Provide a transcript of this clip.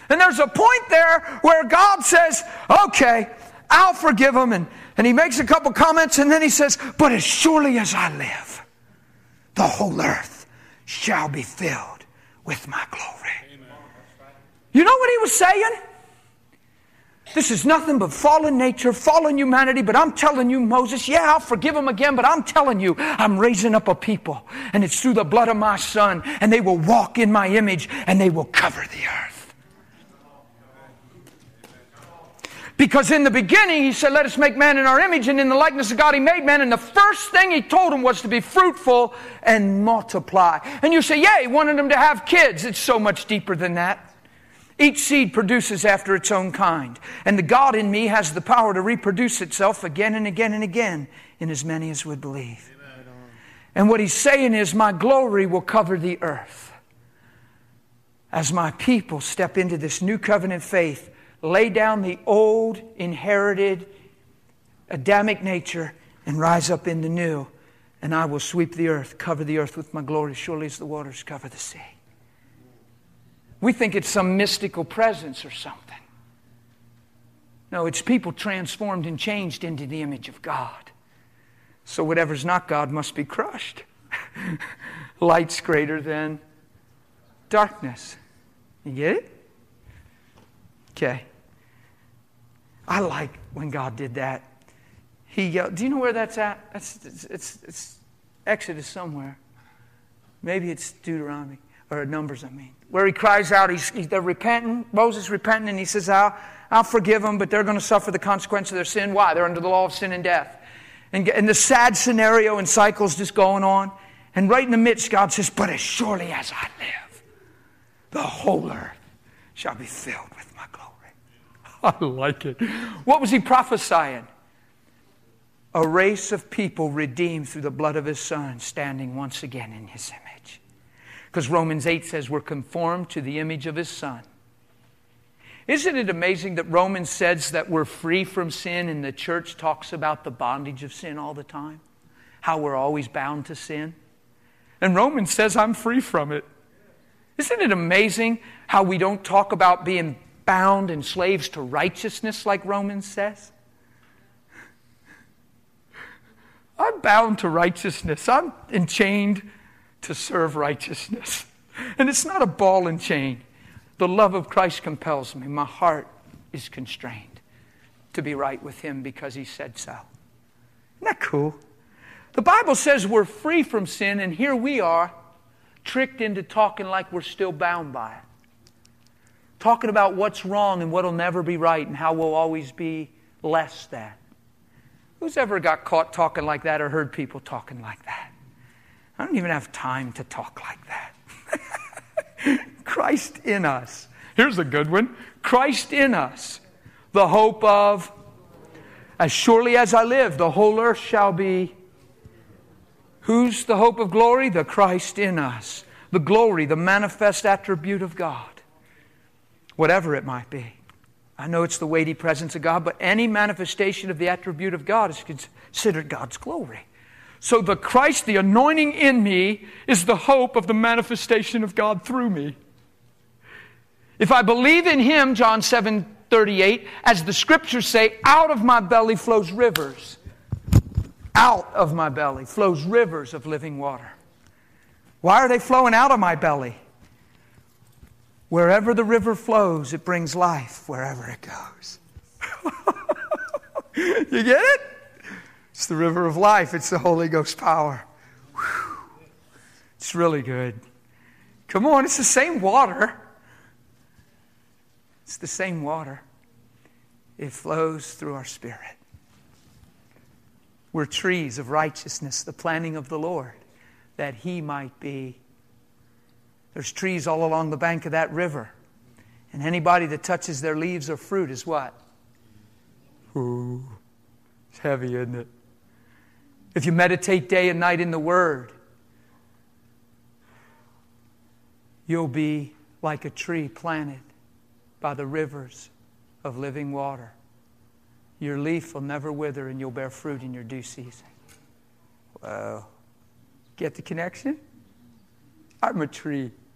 And there's a point there where God says, okay, I'll forgive him. And he makes a couple comments and then he says, but as surely as I live, the whole earth shall be filled with my glory. Amen. You know what he was saying? This is nothing but fallen nature, fallen humanity, but I'm telling you, Moses, yeah, I'll forgive them again, but I'm telling you, I'm raising up a people, and it's through the blood of my Son, and they will walk in my image, and they will cover the earth. Because in the beginning, he said, let us make man in our image, and in the likeness of God he made man, and the first thing he told him was to be fruitful and multiply. And you say, yeah, he wanted them to have kids. It's so much deeper than that. Each seed produces after its own kind. And the God in me has the power to reproduce itself again and again and again in as many as would believe. Amen. And what he's saying is, my glory will cover the earth. As my people step into this new covenant faith, lay down the old, inherited, Adamic nature and rise up in the new. And I will sweep the earth, cover the earth with my glory, surely as the waters cover the sea. We think it's some mystical presence or something. No, it's people transformed and changed into the image of God. So whatever's not God must be crushed. Light's greater than darkness. You get it? Okay. I like when God did that. Do you know where that's at? It's Exodus somewhere. Maybe it's Deuteronomy. Or Numbers, where he cries out, they're repenting, Moses repenting, and he says, I'll forgive them, but they're going to suffer the consequence of their sin. Why? They're under the law of sin and death. And the sad scenario and cycles just going on. And right in the midst, God says, but as surely as I live, the whole earth shall be filled with my glory. I like it. What was he prophesying? A race of people redeemed through the blood of his Son, standing once again in his image. Because Romans 8 says we're conformed to the image of his Son. Isn't it amazing that Romans says that we're free from sin and the church talks about the bondage of sin all the time? How we're always bound to sin? And Romans says I'm free from it. Isn't it amazing how we don't talk about being bound and slaves to righteousness like Romans says? I'm bound to righteousness. I'm enchained to serve righteousness. And it's not a ball and chain. The love of Christ compels me. My heart is constrained to be right with him because he said so. Isn't that cool? The Bible says we're free from sin, and here we are tricked into talking like we're still bound by it. Talking about what's wrong and what'll never be right and how we'll always be less than. Who's ever got caught talking like that or heard people talking like that? I don't even have time to talk like that. Christ in us. Here's a good one. Christ in us. The hope of, as surely as I live, the whole earth shall be. Who's the hope of glory? The Christ in us. The glory, the manifest attribute of God. Whatever it might be. I know it's the weighty presence of God, but any manifestation of the attribute of God is considered God's glory. So the Christ, the anointing in me, is the hope of the manifestation of God through me. If I believe in him, John 7:38, as the scriptures say, out of my belly flows rivers. Out of my belly flows rivers of living water. Why are they flowing out of my belly? Wherever the river flows, it brings life wherever it goes. You get it? It's the river of life. It's the Holy Ghost power. Whew. It's really good. Come on, it's the same water. It's the same water. It flows through our spirit. We're trees of righteousness, the planting of the Lord, that he might be. There's trees all along the bank of that river. And anybody that touches their leaves or fruit is what? Ooh, it's heavy, isn't it? If you meditate day and night in the Word, you'll be like a tree planted by the rivers of living water. Your leaf will never wither and you'll bear fruit in your due season. Wow. Get the connection? I'm a tree.